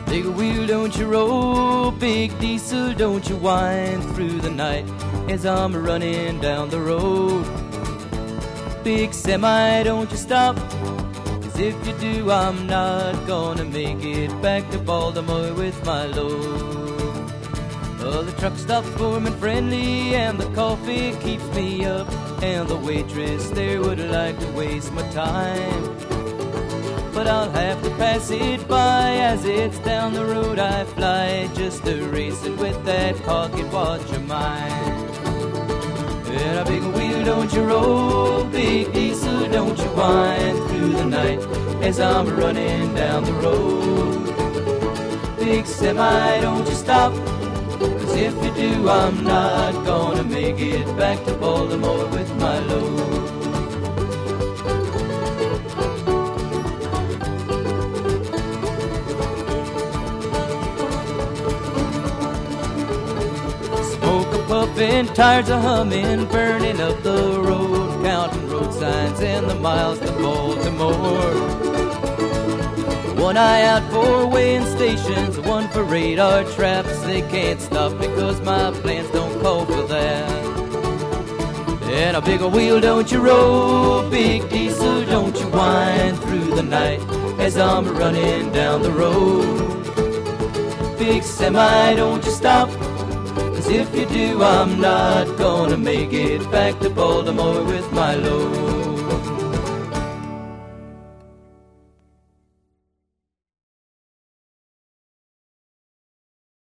Big wheel, don't you roll, big diesel, don't you whine through the night as I'm running down the road. Big semi, don't you stop, 'cause if you do, I'm not gonna make it back to Baltimore with my load. Oh, the truck stops warm and friendly, and the coffee keeps me up, and the waitress there would like to waste my time. But I'll have to pass it by as it's down the road I fly, just to race it with that pocket watch of mine. And a big wheel, don't you roll, big diesel, don't you whine through the night as I'm running down the road. Big semi, don't you stop, 'cause if you do, I'm not gonna make it back to Baltimore with my load. Puffin', tires are humming, burning up the road, counting road signs and the miles to Baltimore. One eye out for weighing stations, one for radar traps. They can't stop because my plans don't call for that. And a bigger wheel, don't you roll, big diesel, don't you whine through the night as I'm running down the road. Big semi, don't you stop, 'cause if you do, I'm not gonna make it back to Baltimore with my load.